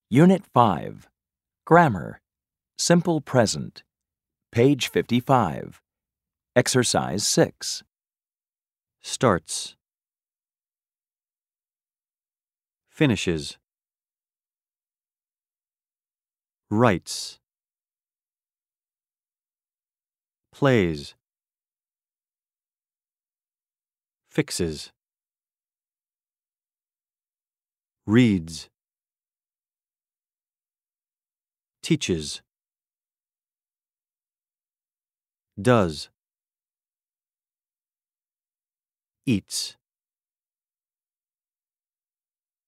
Unit 5. Grammar. Simple present. Page 55. Exercise 6. Starts. Finishes. Writes. Plays. Fixes. Reads. Teaches. Does. Eats.